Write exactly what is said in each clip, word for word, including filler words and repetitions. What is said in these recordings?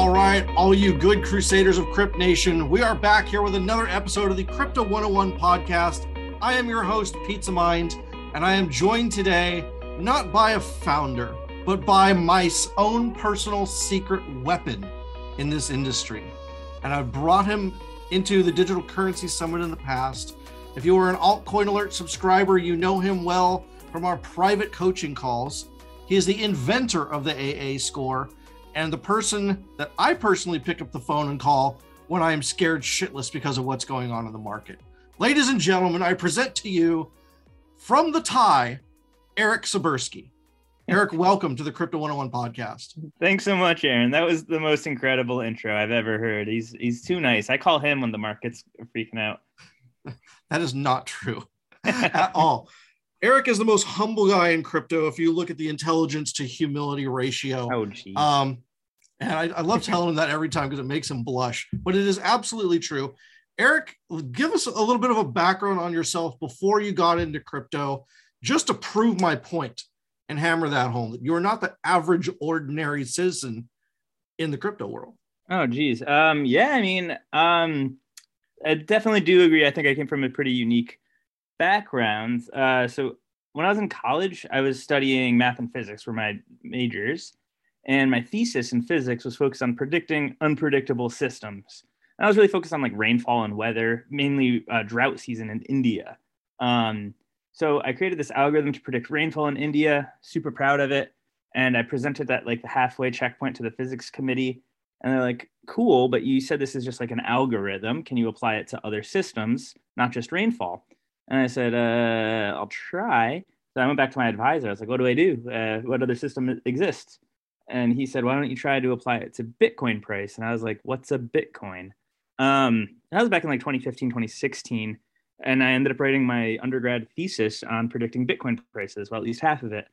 All right, all you good crusaders of Crypt Nation, we are back here with another episode of the Crypto one oh one podcast. I am your host, Pizza Mind, and I am joined today not by a founder, but by my own personal secret weapon in this industry. And I've brought him into the Digital Currency Summit in the past. If you were an Altcoin Alert subscriber, you know him well from our private coaching calls. He is the inventor of the A A score and the person that I personally pick up the phone and call when I am scared shitless because of what's going on in the market. Ladies and gentlemen, I present to you from the Thai, Eric Sibursky. Eric, welcome to the Crypto one oh one podcast. Thanks so much, Aaron. That was the most incredible intro I've ever heard. He's he's too nice. I call him when the market's freaking out. That is not true at all. Eric is the most humble guy in crypto if you look at the intelligence to humility ratio. Oh, geez. Um, and I, I love telling him that every time because it makes him blush, but it is absolutely true. Eric, give us a little bit of a background on yourself before you got into crypto, just to prove my point and hammer that home, that you're not the average ordinary citizen in the crypto world. Oh, geez. Um, yeah, I mean, um, I definitely do agree. I think I came from a pretty unique background. Uh, so when I was in college, I was studying math and physics for my majors. And my thesis in physics was focused on predicting unpredictable systems. And I was really focused on like rainfall and weather, mainly uh, drought season in India. Um, so I created this algorithm to predict rainfall in India, super proud of it. And I presented that like the halfway checkpoint to the physics committee. And they're like, cool, but you said this is just like an algorithm. Can you apply it to other systems, not just rainfall? And I said, uh, I'll try. So I went back to my advisor. I was like, what do I do? Uh, what other system exists? And he said, why don't you try to apply it to Bitcoin price? And I was like, what's a Bitcoin? Um, that was back in like twenty fifteen, twenty sixteen. And I ended up writing my undergrad thesis on predicting Bitcoin prices, well, at least half of it.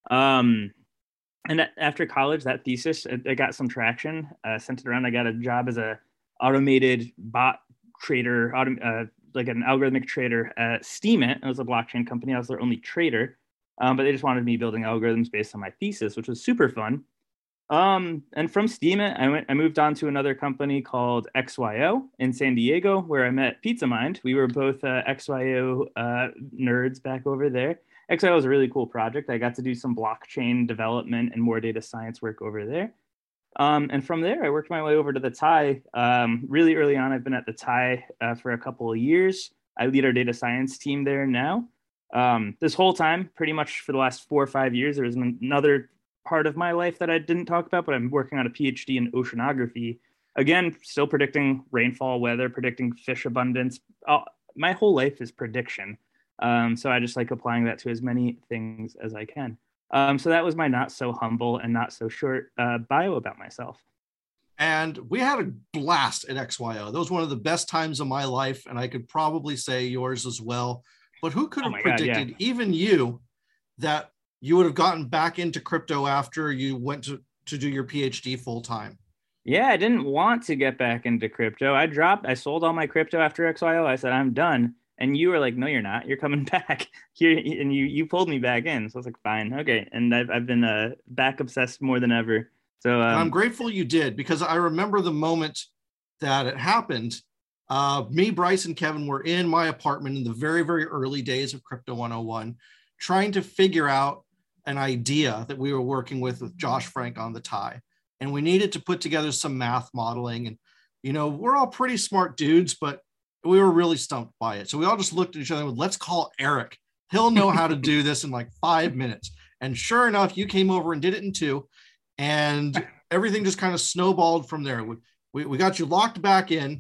Um, and after college, that thesis, it, it got some traction. I uh, sent it around. I got a job as a automated bot trader, autom- uh, like an algorithmic trader at Steemit. It was a blockchain company. I was their only trader, um, but they just wanted me building algorithms based on my thesis, which was super fun. Um, and from Steemit, I went, I moved on to another company called X Y O in San Diego, where I met Pizza Mind. We were both uh, X Y O uh, nerds back over there. X Y O was a really cool project. I got to do some blockchain development and more data science work over there. Um, and from there, I worked my way over to the Thai. Um, really early on, I've been at the Thai uh, for a couple of years. I lead our data science team there now. Um, this whole time, pretty much for the last four or five years, there was another part of my life that I didn't talk about, but I'm working on a PhD in oceanography. Again, still predicting rainfall, weather, predicting fish abundance. Uh, my whole life is prediction. Um, so I just like applying that to as many things as I can. Um, so that was my not so humble and not so short uh, bio about myself. And we had a blast at X Y O. That was one of the best times of my life, and I could probably say yours as well. But who could have oh predicted, God, yeah. even you, that you would have gotten back into crypto after you went to, to do your PhD full time? Yeah, I didn't want to get back into crypto. I dropped, I sold all my crypto after X Y O. I said, I'm done. And you were like, no, you're not. You're coming back here. And you you pulled me back in. So I was like, fine. Okay. And I've, I've been uh, back obsessed more than ever. So um, I'm grateful you did, because I remember the moment that it happened. Uh, me, Bryce, and Kevin were in my apartment in the very, very early days of Crypto one oh one, trying to figure out an idea that we were working with with Josh Frank on the Thai. And we needed to put together some math modeling. And, you know, we're all pretty smart dudes, but we were really stumped by it. So we all just looked at each other and went, let's call Eric. He'll know how to do this in like five minutes. And sure enough, you came over and did it in two. And everything just kind of snowballed from there. We, we, we got you locked back in.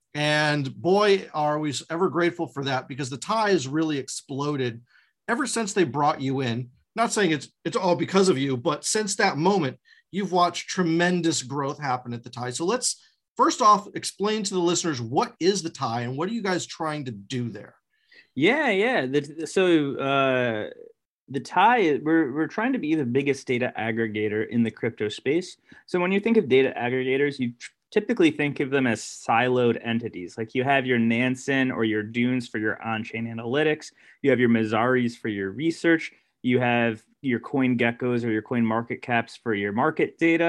And boy, are we ever grateful for that, because the Thai has really exploded ever since they brought you in. Not saying it's it's all because of you, but since that moment, you've watched tremendous growth happen at the Thai. So let's first off explain to the listeners, what is the Thai and what are you guys trying to do there? Yeah, yeah. The, so uh, the Thai, we're we're trying to be the biggest data aggregator in the crypto space. So when you think of data aggregators, you typically think of them as siloed entities. Like you have your Nansen or your Dunes for your on-chain analytics. You have your Mazaris for your research. You have your Coin Geckos or your Coin Market Caps for your market data.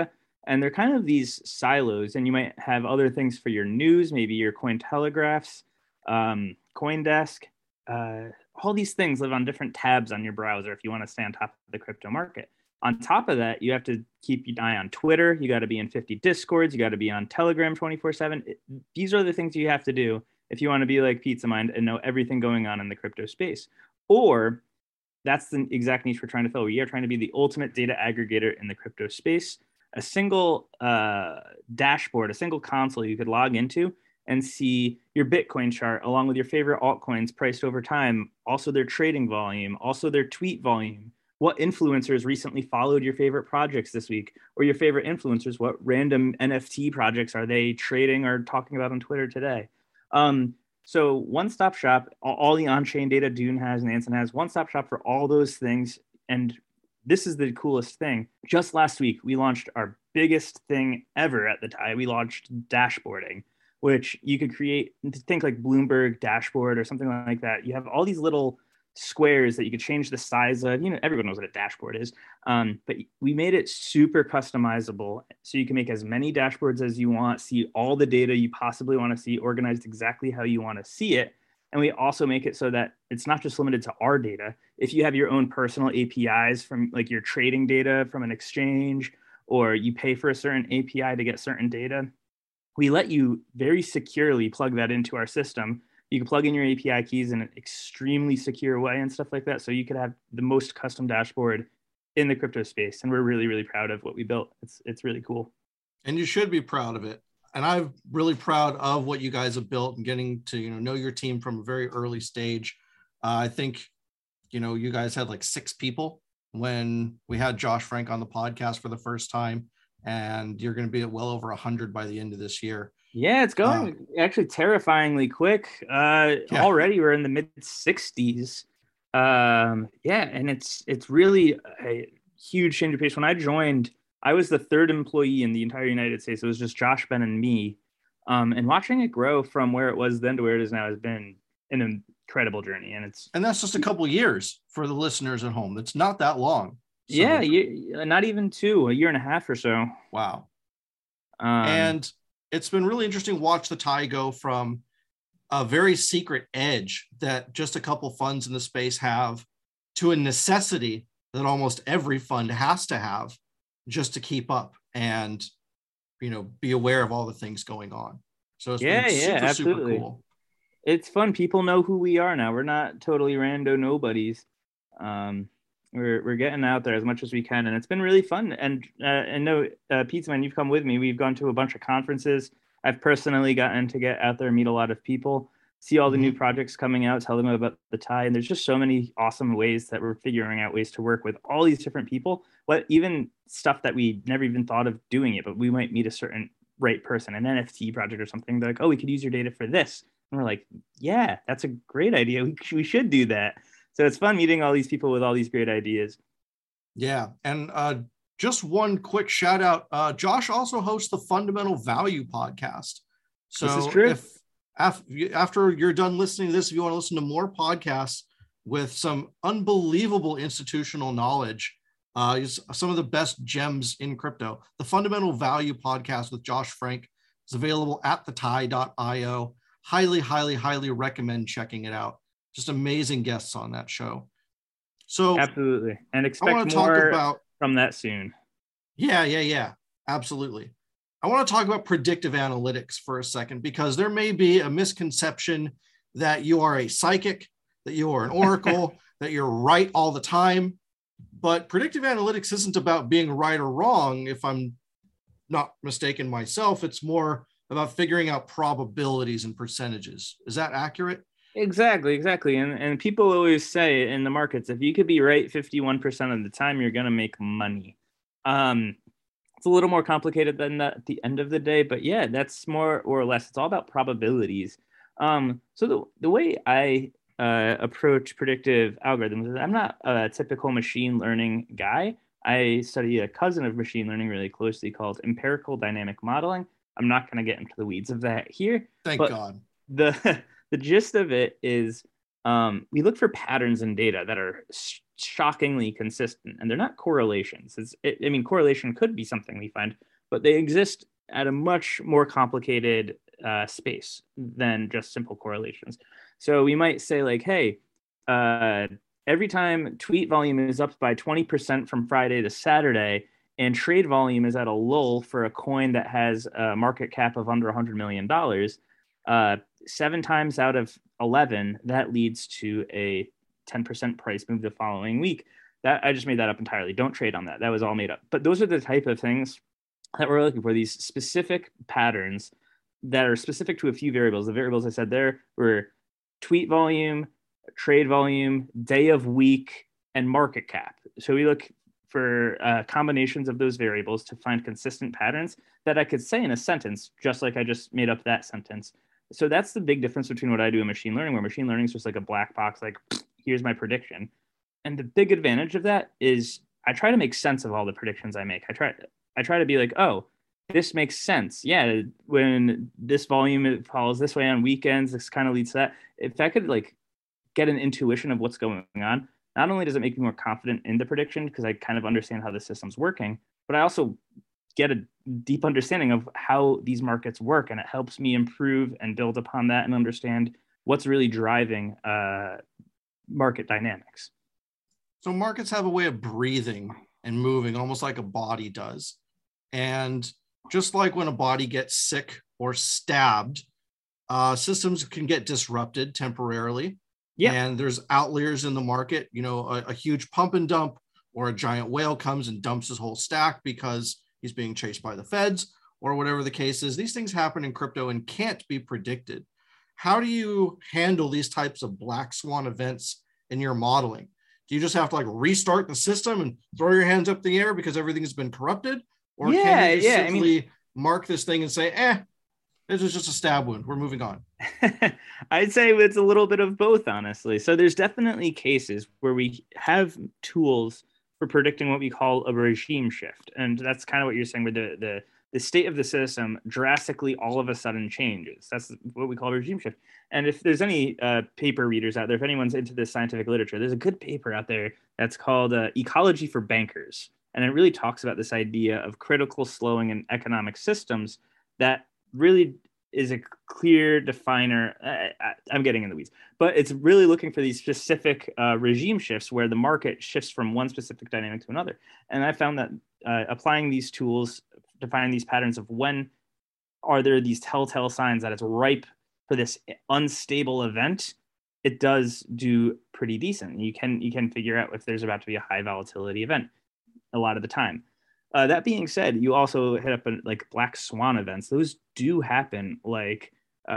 And they're kind of these silos, and you might have other things for your news, maybe your Cointelegraphs, um, CoinDesk. Uh, all these things live on different tabs on your browser if you want to stay on top of the crypto market. On top of that, you have to keep an eye on Twitter. You got to be in fifty Discords. You got to be on Telegram twenty-four seven. These are the things you have to do if you want to be like Pizza Mind and know everything going on in the crypto space. Or that's the exact niche we're trying to fill. We are trying to be the ultimate data aggregator in the crypto space. A single uh, dashboard, a single console you could log into and see your Bitcoin chart along with your favorite altcoins priced over time, also their trading volume, also their tweet volume. What influencers recently followed your favorite projects this week, or your favorite influencers? What random N F T projects are they trading or talking about on Twitter today? Um, so one-stop shop, all, all the on-chain data Dune has and Anson has, one-stop shop for all those things. And this is the coolest thing. Just last week, we launched our biggest thing ever at the T I. We launched dashboarding, which you could create, think like Bloomberg dashboard or something like that. You have all these little squares that you could change the size of. You know, everyone knows what a dashboard is. Um, but we made it super customizable, so you can make as many dashboards as you want, see all the data you possibly want to see, organized exactly how you want to see it. And we also make it so that it's not just limited to our data. If you have your own personal A P Is from like your trading data from an exchange, or you pay for a certain A P I to get certain data, we let you very securely plug that into our system. You can plug in your A P I keys in an extremely secure way and stuff like that. So you could have the most custom dashboard in the crypto space. And we're really, really proud of what we built. It's, it's really cool. And you should be proud of it. And I'm really proud of what you guys have built and getting to, you know, know your team from a very early stage. Uh, I think, you know, you guys had like six people when we had Josh Frank on the podcast for the first time, and you're going to be at well over a hundred by the end of this year. Yeah, it's going uh, actually terrifyingly quick. Uh, yeah. Already we're in the mid sixties. Um, yeah, and it's it's really a huge change of pace. When I joined, I was the third employee in the entire United States. It was just Josh, Ben, and me. Um, and watching it grow from where it was then to where it is now has been an incredible journey. And it's and that's just a couple of years for the listeners at home. It's not that long. So. Yeah, you, not even two, a year and a half or so. Wow. Um, and it's been really interesting to watch the T I go from a very secret edge that just a couple funds in the space have to a necessity that almost every fund has to have just to keep up and, you know, be aware of all the things going on. So it's yeah, been super, yeah, absolutely. super cool. It's fun. People know who we are now. We're not totally rando nobodies. Um, we're we're getting out there as much as we can, and it's been really fun. And uh, and no, uh, Pizza Man, you've come with me. We've gone to a bunch of conferences. I've personally gotten to get out there and meet a lot of people, see all the mm-hmm. new projects coming out, tell them about the T I. And there's just so many awesome ways that we're figuring out ways to work with all these different people. What even stuff that we never even thought of doing it, but we might meet a certain right person, an N F T project or something. They're like, oh, we could use your data for this. And we're like, yeah, that's a great idea. We, we should do that. So it's fun meeting all these people with all these great ideas. Yeah. And uh, just one quick shout out. Uh, Josh also hosts the Fundamental Value podcast. So this is true. if after you're done listening to this, if you want to listen to more podcasts with some unbelievable institutional knowledge, uh, some of the best gems in crypto, the Fundamental Value podcast with Josh Frank is available at the T I dot io. Highly, highly, highly recommend checking it out. Just amazing guests on that show. So absolutely. And expect more about, from that soon. Yeah, yeah, yeah. Absolutely. I want to talk about predictive analytics for a second, because there may be a misconception that you are a psychic, that you are an oracle, that you're right all the time. But predictive analytics isn't about being right or wrong. If I'm not mistaken myself, it's more about figuring out probabilities and percentages. Is that accurate? Exactly, exactly. And and people always say in the markets, if you could be right fifty-one percent of the time, you're going to make money. Um, it's a little more complicated than that at the end of the day. But yeah, that's more or less. It's all about probabilities. Um, so the, the way I uh, approach predictive algorithms is I'm not a typical machine learning guy. I study a cousin of machine learning really closely called empirical dynamic modeling. I'm not going to get into the weeds of that here. Thank God. The The gist of it is um, we look for patterns in data that are sh- shockingly consistent, and they're not correlations. It's, it, I mean, correlation could be something we find, but they exist at a much more complicated uh, space than just simple correlations. So we might say like, hey, uh, every time tweet volume is up by twenty percent from Friday to Saturday, and trade volume is at a lull for a coin that has a market cap of under one hundred million dollars, uh, seven times out of eleven, that leads to a ten percent price move the following week. That I just made that up entirely. Don't trade on that. That was all made up. But those are the type of things that we're looking for, these specific patterns that are specific to a few variables. The variables I said there were tweet volume, trade volume, day of week, and market cap. So we look for uh, combinations of those variables to find consistent patterns that I could say in a sentence, just like I just made up that sentence. So that's the big difference between what I do in machine learning, where machine learning is just like a black box, like, here's my prediction. And the big advantage of that is I try to make sense of all the predictions I make. I try, I try to be like, oh, this makes sense. Yeah, when this volume it follows this way on weekends, this kind of leads to that. If I could like get an intuition of what's going on, not only does it make me more confident in the prediction because I kind of understand how the system's working, but I also get a deep understanding of how these markets work, and it helps me improve and build upon that and understand what's really driving uh, market dynamics. So markets have a way of breathing and moving almost like a body does. And just like when a body gets sick or stabbed, uh, systems can get disrupted temporarily. Yeah. And there's outliers in the market, you know, a, a huge pump and dump, or a giant whale comes and dumps his whole stack because he's being chased by the feds, or whatever the case is. These things happen in crypto and can't be predicted. How do you handle these types of black swan events in your modeling? Do you just have to like restart the system and throw your hands up in the air because everything has been corrupted? Or yeah, can you just yeah, simply I mean, mark this thing and say, eh, this is just a stab wound, we're moving on? I'd say it's a little bit of both, honestly. So there's definitely cases where we have tools for predicting what we call a regime shift. And that's kind of what you're saying, where the, the, the state of the system drastically all of a sudden changes. That's what we call regime shift. And if there's any uh, paper readers out there, if anyone's into this scientific literature, there's a good paper out there that's called uh, Ecology for Bankers. And it really talks about this idea of critical slowing in economic systems that really is a clear definer. I, I, I'm getting in the weeds, but it's really looking for these specific uh, regime shifts where the market shifts from one specific dynamic to another. And I found that uh, applying these tools to find these patterns of when are there these telltale signs that it's ripe for this unstable event, it does do pretty decent. You can you can figure out if there's about to be a high volatility event a lot of the time. Uh, that being said, you also hit up a, like black swan events. Those do happen, like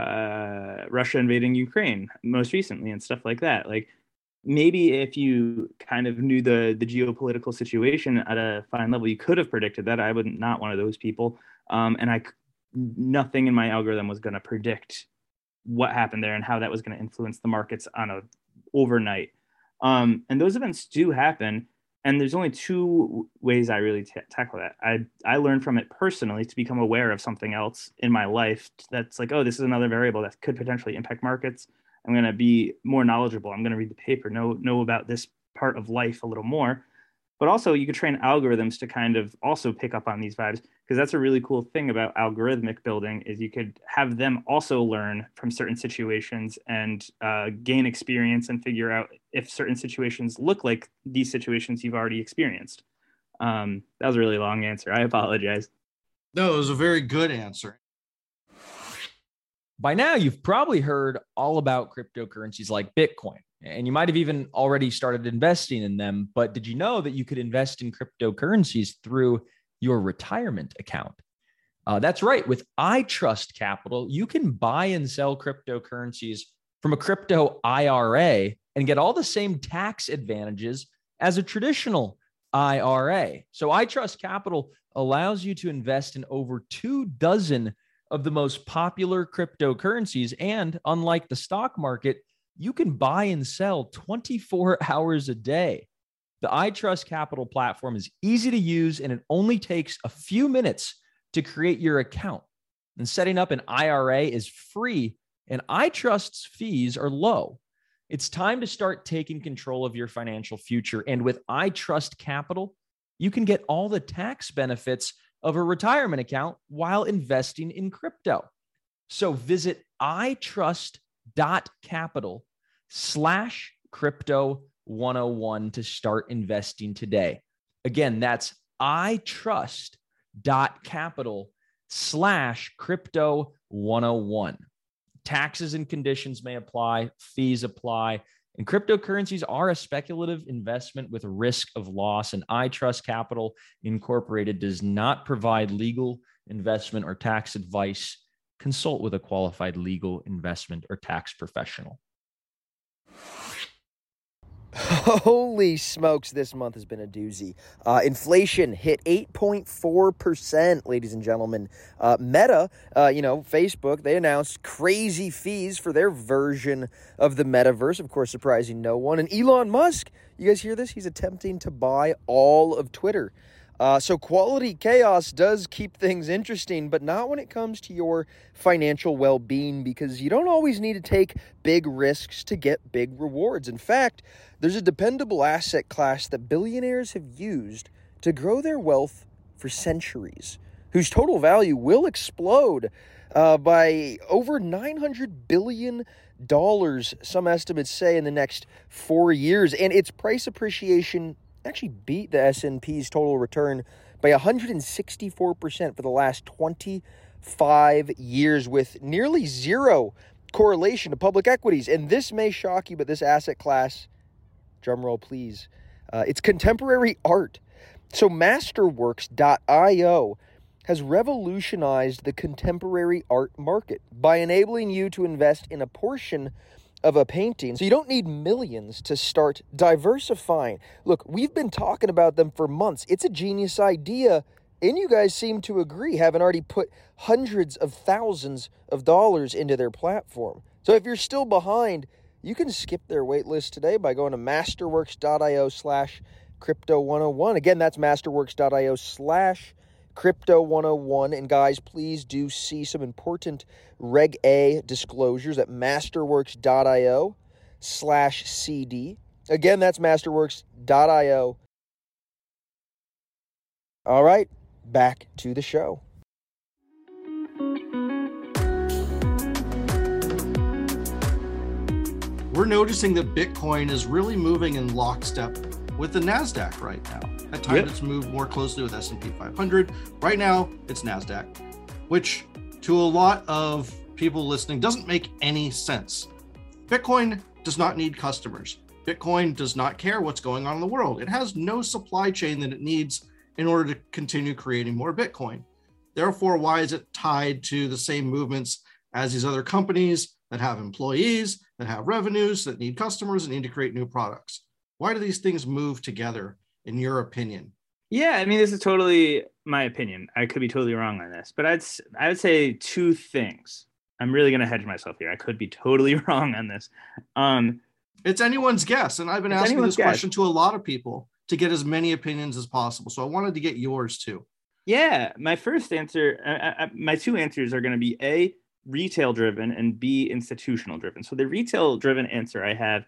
uh, Russia invading Ukraine most recently and stuff like that. Like maybe if you kind of knew the the geopolitical situation at a fine level, you could have predicted that. I would not one of those people, um, and I nothing in my algorithm was going to predict what happened there and how that was going to influence the markets on a overnight. Um, and those events do happen. And there's only two ways I really t- tackle that. I I learned from it personally to become aware of something else in my life that's like, oh, this is another variable that could potentially impact markets. I'm going to be more knowledgeable. I'm going to read the paper, know know about this part of life a little more. But also you could train algorithms to kind of also pick up on these vibes, because that's a really cool thing about algorithmic building is you could have them also learn from certain situations and uh, gain experience and figure out if certain situations look like these situations you've already experienced. Um, that was a really long answer. I apologize. No, it was a very good answer. By now, you've probably heard all about cryptocurrencies like Bitcoin, and you might have even already started investing in them. But did you know that you could invest in cryptocurrencies through your retirement account? Uh, that's right. With iTrust Capital, you can buy and sell cryptocurrencies from a crypto I R A and get all the same tax advantages as a traditional I R A. So iTrust Capital allows you to invest in over two dozen of the most popular cryptocurrencies. And unlike the stock market, you can buy and sell twenty-four hours a day. The iTrust Capital platform is easy to use, and it only takes a few minutes to create your account. And setting up an I R A is free, and iTrust's fees are low. It's time to start taking control of your financial future. And with iTrust Capital, you can get all the tax benefits of a retirement account while investing in crypto. So visit itrust.capital slash crypto 101 to start investing today. Again, that's itrust.capital slash crypto 101. Taxes and conditions may apply, fees apply, and cryptocurrencies are a speculative investment with a risk of loss, and iTrust Capital Incorporated does not provide legal, investment, or tax advice. Consult with a qualified legal, investment, or tax professional. Holy smokes, this month has been a doozy. Uh, inflation hit eight point four percent, ladies and gentlemen. Uh, Meta, uh, you know, Facebook, they announced crazy fees for their version of the metaverse, of course, surprising no one. And Elon Musk, you guys hear this? He's attempting to buy all of Twitter. Uh, so quality chaos does keep things interesting, but not when it comes to your financial well-being, because you don't always need to take big risks to get big rewards. In fact, there's a dependable asset class that billionaires have used to grow their wealth for centuries, whose total value will explode uh, by over nine hundred billion dollars, some estimates say, in the next four years. And its price appreciation actually beat the S and P's total return by one hundred sixty-four percent for the last twenty-five years, with nearly zero correlation to public equities. And this may shock you, but this asset class, drumroll please, uh, it's contemporary art. So Masterworks dot io has revolutionized the contemporary art market by enabling you to invest in a portion of a painting. So you don't need millions to start diversifying. Look, we've been talking about them for months. It's a genius idea, and you guys seem to agree, having already put hundreds of thousands of dollars into their platform. So if you're still behind, you can skip their wait list today by going to masterworks dot io slash crypto 101. Again, that's masterworks dot io slash crypto 101. And guys, please do see some important Reg A disclosures at masterworks dot io slash CD. Again, that's masterworks dot io. All right, back to the show. We're noticing that Bitcoin is really moving in lockstep with the NASDAQ right now. At times, yep. It's moved more closely with S and P five hundred. Right now, it's NASDAQ, which to a lot of people listening doesn't make any sense. Bitcoin does not need customers. Bitcoin does not care what's going on in the world. It has no supply chain that it needs in order to continue creating more Bitcoin. Therefore, why is it tied to the same movements as these other companies that have employees, that have revenues, that need customers, that need to create new products? Why do these things move together, in your opinion? Yeah, I mean, this is totally my opinion. I could be totally wrong on this, but I'd I would say two things. I'm really going to hedge myself here. I could be totally wrong on this. Um, it's anyone's guess, and I've been asking this guess. question to a lot of people to get as many opinions as possible. So I wanted to get yours too. Yeah, my first answer, uh, my two answers are going to be A, retail driven, and B, institutional driven. So the retail driven answer I have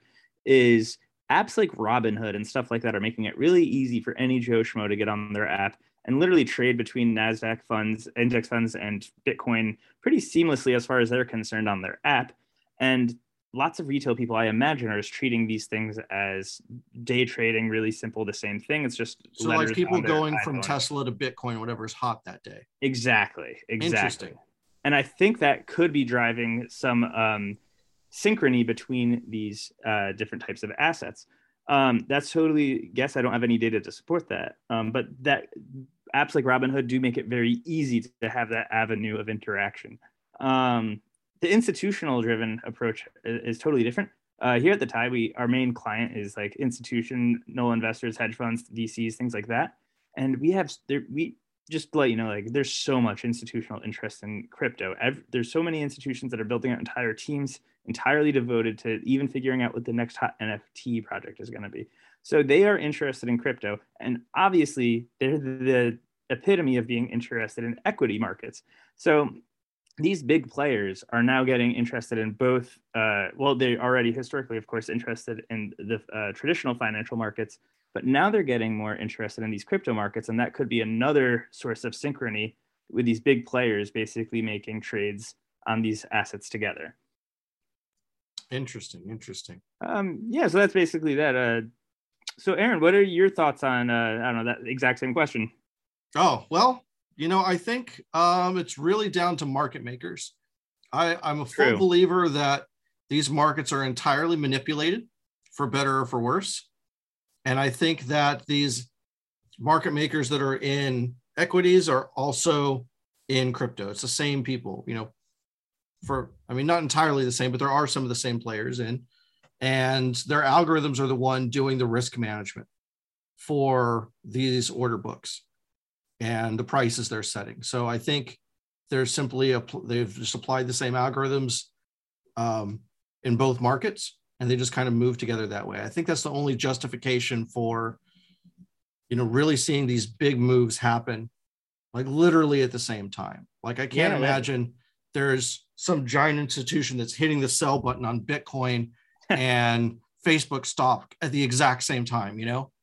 is apps like Robinhood and stuff like that are making it really easy for any Joe Schmo to get on their app and literally trade between NASDAQ funds, index funds, and Bitcoin pretty seamlessly as far as they're concerned on their app. And lots of retail people, I imagine, are just treating these things as day trading, really simple, the same thing. It's just so like people going from Tesla to Bitcoin, whatever's hot that day. Exactly, exactly. And I think that could be driving some um, synchrony between these uh, different types of assets. Um, that's totally guess. I don't have any data to support that. Um, but that apps like Robinhood do make it very easy to have that avenue of interaction. Um, the institutional driven approach is, is totally different. Uh, here at the Tide, we our main client is like institutional investors, hedge funds, V Cs, things like that. And we have there we just to let you know, like there's so much institutional interest in crypto. Every, there's so many institutions that are building out entire teams entirely devoted to even figuring out what the next hot N F T project is going to be. So they are interested in crypto, and obviously they're the epitome of being interested in equity markets. So these big players are now getting interested in both, uh, well, they already historically, of course, interested in the uh, traditional financial markets, But now they're getting more interested in these crypto markets, and that could be another source of synchrony with these big players basically making trades on these assets together. Interesting, interesting. Um, yeah, so that's basically that. Uh, so, Aaron, what are your thoughts on, uh, I don't know, that exact same question? Oh, well, you know, I think um, it's really down to market makers. I, I'm a full True. believer that these markets are entirely manipulated, for better or for worse. And I think that these market makers that are in equities are also in crypto. It's the same people, you know, for, I mean, not entirely the same, but there are some of the same players in, and their algorithms are the one doing the risk management for these order books and the prices they're setting. So I think there's simply a, they've just applied the same algorithms um, in both markets, and they just kind of move together that way. I think that's the only justification for, you know, really seeing these big moves happen, like literally at the same time. Like I can't Yeah, imagine that- there's some giant institution that's hitting the sell button on Bitcoin and Facebook stock at the exact same time, you know?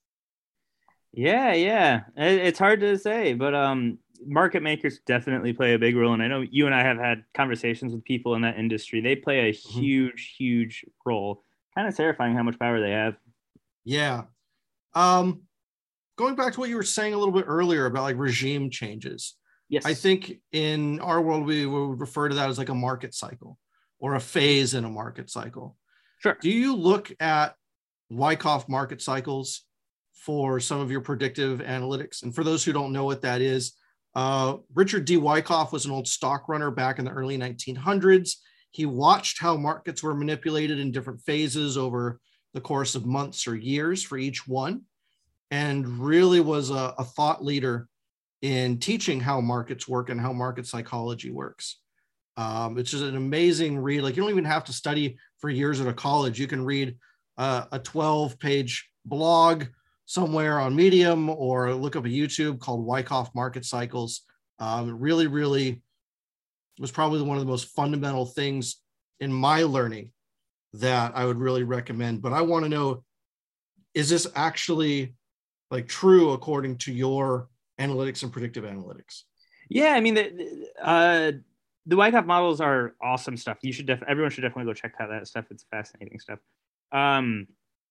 Yeah, yeah. It, it's hard to say, but um, market makers definitely play a big role. And I know you and I have had conversations with people in that industry. They play a Mhm. huge, huge role. Kind of terrifying how much power they have. Yeah. Um, going back to what you were saying a little bit earlier about like regime changes. Yes. I think in our world, we would refer to that as like a market cycle or a phase in a market cycle. Sure. Do you look at Wyckoff market cycles for some of your predictive analytics? And for those who don't know what that is, uh, Richard D. Wyckoff was an old stock runner back in the early nineteen hundreds. He watched how markets were manipulated in different phases over the course of months or years for each one, and really was a, a thought leader in teaching how markets work and how market psychology works. Um, it's just an amazing read. Like you don't even have to study for years at a college. You can read uh, a twelve page blog somewhere on Medium or look up a YouTube called Wyckoff Market Cycles. Um, it really, really was probably one of the most fundamental things in my learning that I would really recommend. But I want to know, is this actually like true according to your analytics and predictive analytics? Yeah, I mean, the, uh, the Wyckoff models are awesome stuff. You should def- everyone should definitely go check out that stuff. It's fascinating stuff. Um,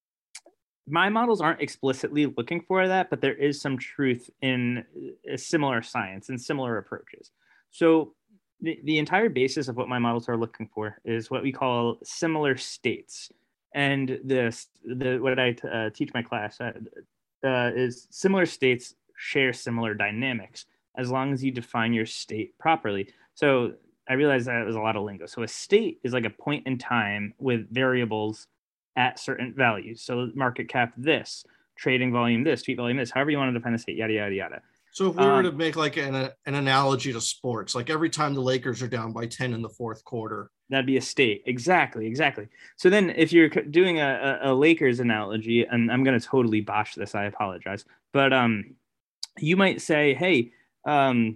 my models aren't explicitly looking for that, but there is some truth in a similar science and similar approaches. So the, the entire basis of what my models are looking for is what we call similar states. And this, the what I uh, teach my class uh, uh, is similar states share similar dynamics as long as you define your state properly. So I realized that was a lot of lingo. So a state is like a point in time with variables at certain values. So market cap this, trading volume this, tweet volume this, however you want to define the state, yada, yada, yada. So if we Um, were to make like an, an analogy to sports, like every time the Lakers are down by ten in the fourth quarter. That'd be a state. Exactly, exactly. So then if you're c- doing a, a, a Lakers analogy, and I'm going to totally botch this, I apologize. But um, you might say, hey, um,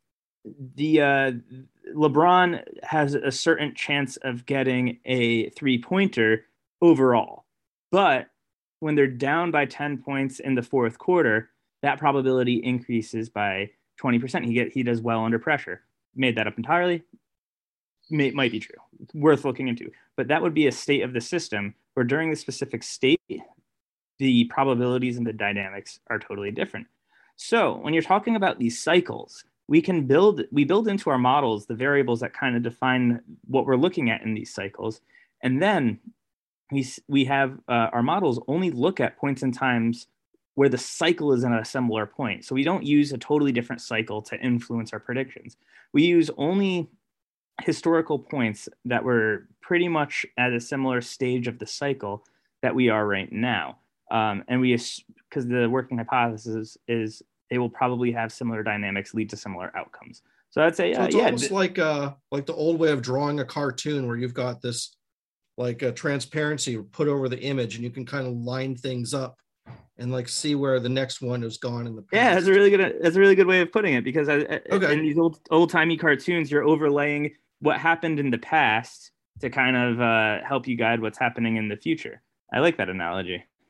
the uh, LeBron has a certain chance of getting a three-pointer overall. But when they're down by ten points in the fourth quarter, that probability increases by twenty percent. He get he does well under pressure. Made that up entirely. May, might be true. Worth looking into. But that would be a state of the system where during the specific state, the probabilities and the dynamics are totally different. So when you're talking about these cycles, we can build we build into our models the variables that kind of define what we're looking at in these cycles, and then we we have uh, our models only look at points in times where the cycle is in a similar point. So we don't use a totally different cycle to influence our predictions. We use only historical points that were pretty much at a similar stage of the cycle that we are right now. Um, and we, because the working hypothesis is they will probably have similar dynamics, lead to similar outcomes. So I'd say, So uh, it's yeah, almost th- like uh like the old way of drawing a cartoon where you've got this like a transparency put over the image and you can kind of line things up and like see where the next one has gone in the past. yeah, that's a really good, that's a really good way of putting it, because I, Okay. in these old old timey cartoons, you're overlaying what happened in the past to kind of uh, help you guide what's happening in the future. I like that analogy.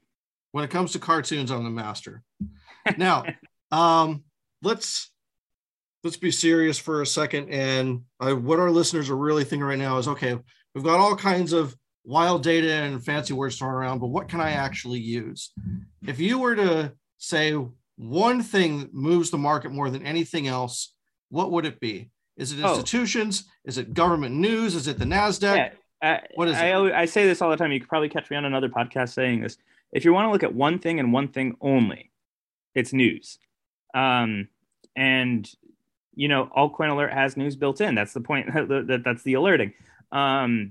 When it comes to cartoons, I'm the master. Now, um, let's let's be serious for a second. And I, what our listeners are really thinking right now is, okay, we've got all kinds of wild data and fancy words thrown around, but what can I actually use? If you were to say one thing that moves the market more than anything else, what would it be? Is it institutions? Oh. Is it government news? Is it the NASDAQ? Yeah. Uh, what is I, it? Always, I say this all the time. You could probably catch me on another podcast saying this. If you want to look at one thing and one thing only, it's news. Um, and, you know, Altcoin Alert has news built in. That's the point. that That's the alerting. Um,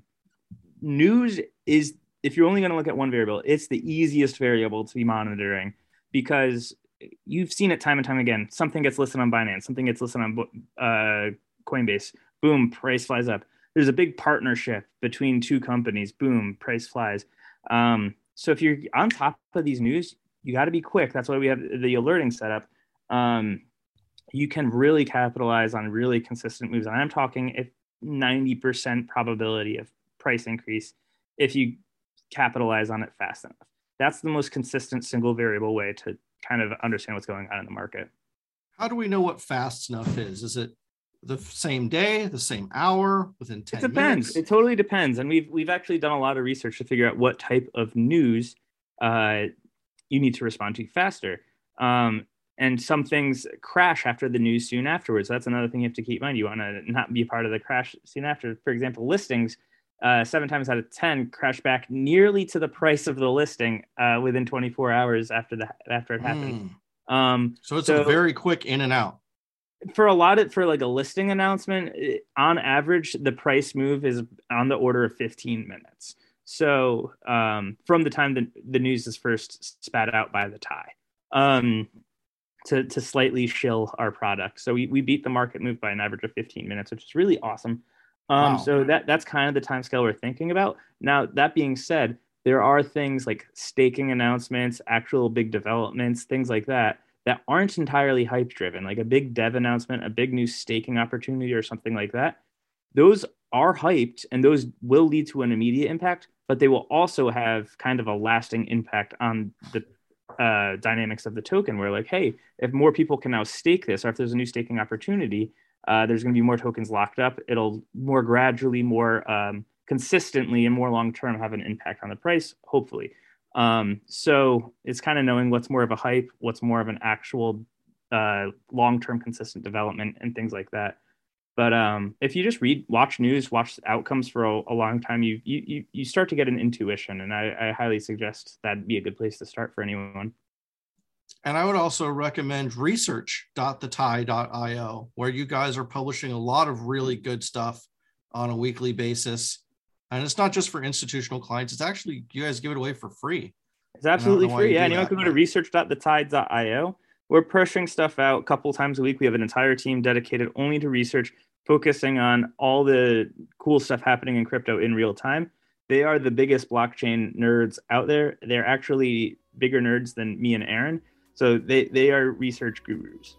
news is, if you're only going to look at one variable, it's the easiest variable to be monitoring, because you've seen it time and time again. Something gets listed on Binance, something gets listed on uh, Coinbase. Boom, price flies up. There's a big partnership between two companies. Boom, price flies. Um, so if you're on top of these news, you got to be quick. That's why we have the alerting set up. Um, you can really capitalize on really consistent moves. And I'm talking if ninety percent probability of price increase if you capitalize on it fast enough. That's the most consistent single variable way to kind of understand what's going on in the market. How do we know what fast enough is? Is it the same day, the same hour, within ten minutes? It depends. Minutes? It totally depends. And we've we've actually done a lot of research to figure out what type of news uh, you need to respond to faster. Um, and some things crash after the news soon afterwards. That's another thing you have to keep in mind. You want to not be a part of the crash soon after. For example, listings, uh, seven times out of ten crash back nearly to the price of the listing uh, within twenty-four hours after the after it happened. Mm. Um, so it's so, a very quick in and out. For a lot of, for like a listing announcement, on average, the price move is on the order of fifteen minutes. So um, from the time that the news is first spat out by the T I, um, to, to slightly shill our product. So we, we beat the market move by an average of fifteen minutes, which is really awesome. Um, wow. So that that's kind of the time scale we're thinking about. Now, that being said, there are things like staking announcements, actual big developments, things like that, that aren't entirely hype driven, like a big dev announcement, a big new staking opportunity or something like that. Those are hyped and those will lead to an immediate impact, but they will also have kind of a lasting impact on the uh, dynamics of the token, where like, hey, if more people can now stake this, or if there's a new staking opportunity, uh, there's going to be more tokens locked up. It'll more gradually, more um, consistently and more long-term have an impact on the price, hopefully. Um, so it's kind of knowing what's more of a hype, what's more of an actual uh, long-term consistent development and things like that. But um, if you just read, watch news, watch outcomes for a, a long time, you, you you start to get an intuition. And I, I highly suggest that'd be a good place to start for anyone. And I would also recommend research dot the tie dot io, where you guys are publishing a lot of really good stuff on a weekly basis. And it's not just for institutional clients. It's actually, you guys give it away for free. It's absolutely free. Yeah, anyone can go to research dot the tie dot io. We're pushing stuff out a couple times a week. We have an entire team dedicated only to research, focusing on all the cool stuff happening in crypto in real time. They are the biggest blockchain nerds out there. They're actually bigger nerds than me and Aaron. So they, they are research gurus.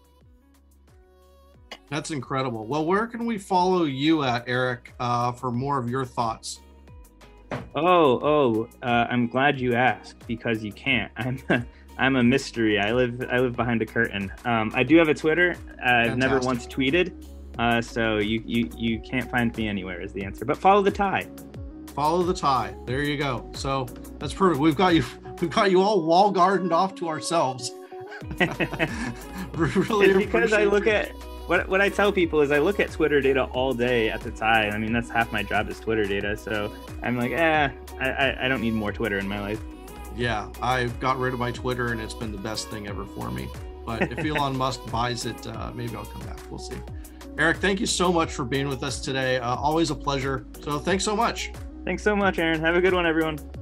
That's incredible. Well, where can we follow you at, Eric, uh, for more of your thoughts? Oh, oh, uh, I'm glad you asked, because you can't. I'm I'm a mystery. I live I live behind a curtain. Um, I do have a Twitter. I've Fantastic. never once tweeted, uh, so you, you you can't find me anywhere is the answer. But follow the tie. Follow the tie. There you go. So that's perfect. We've got you. We've got you all wall gardened off to ourselves. Really it's because I look at what what I tell people is I look at Twitter data all day at the tie. I mean, that's half my job is Twitter data. So I'm like, eh, I I, I don't need more Twitter in my life. Yeah, I've got rid of my Twitter and it's been the best thing ever for me. But if Elon Musk buys it, uh, maybe I'll come back. We'll see. Eric, thank you so much for being with us today. Uh, always a pleasure. So thanks so much. Thanks so much, Aaron. Have a good one, everyone.